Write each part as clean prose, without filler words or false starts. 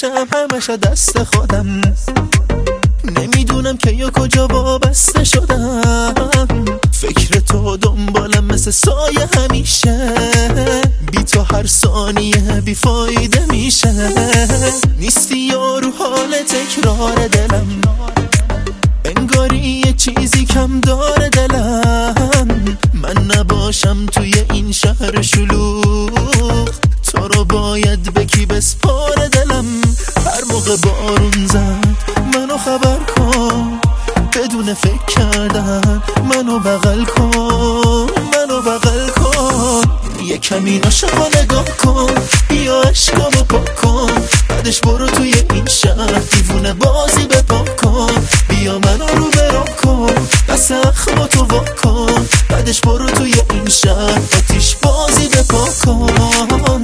میشم همش دست خودم، نمیدونم که یا کجا وابسته شدم. فکر تو دنبالم مثل سایه همیشه، بی تو هر ثانیه بی فایده میشه. نیستی یا رو حال تکرار دلم، انگاری یه چیزی کم داره دلم. من نباشم توی این شهر شلوغ، تو رو باید به کی بسپاره دلم. هر موقع بارون زد منو خبر کن، بدون فکر کردن منو بغل کن، منو بغل کن. یه کمی عاشقا نگاه کن، بیا عشقامو پاک کن. بعدش برو توی این شهر دیوونه بازی بپا کن. بیا منو رو برا کن، دست اخماتو وا کن. بعدش برو توی این شهر آتیش بازی بپا کن.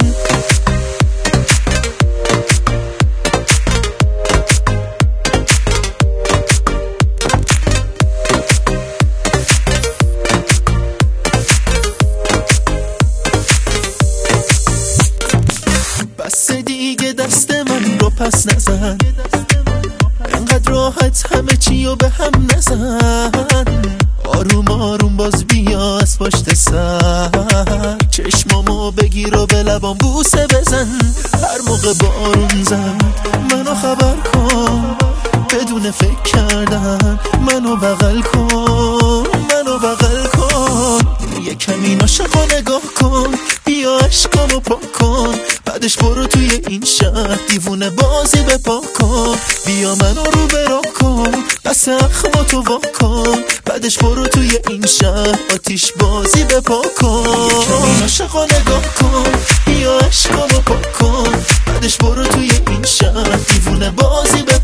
بس دیگه دست من رو پس نزن، انقدر راحت همه چی رو به هم نزن. آروم آروم باز بیا از پشت سر، چشمامو بگیر و به لبام بوسه بزن. هر موقع بارون زد منو خبر کن، بدون فکر کردن منو بغل کن، منو بغل کن. یه کمی عاشقا نگاه کن، بیا عشقامو پاک کن. بعدش برو توی این شهر دیوونه بازی بپا کن. بیا منو رو برا کن، دست اخماتو وا کن. بعدش برو توی این شهر آتیش بازی بپا کن. یه کمی عاشقا نگاه کن، بیا عشقامو پاک کن. بعدش برو توی این شهر دیوونه بازی بپا کن.